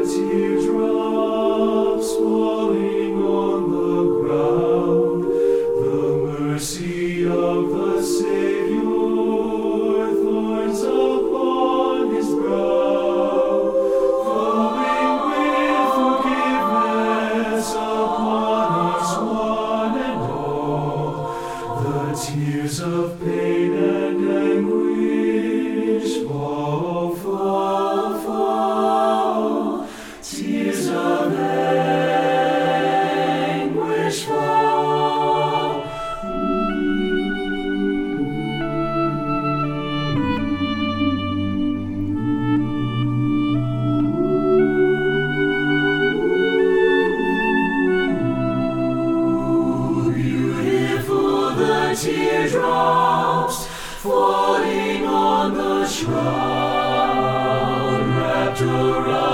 teardrops falling on the ground, the mercy of the Savior, thorns upon his brow, flowing with forgiveness upon us one and all, the tears of pain and anguish fall, fall, fall, tears of anguish fall. Beautiful the teardrops falling on the shroud, wrapped around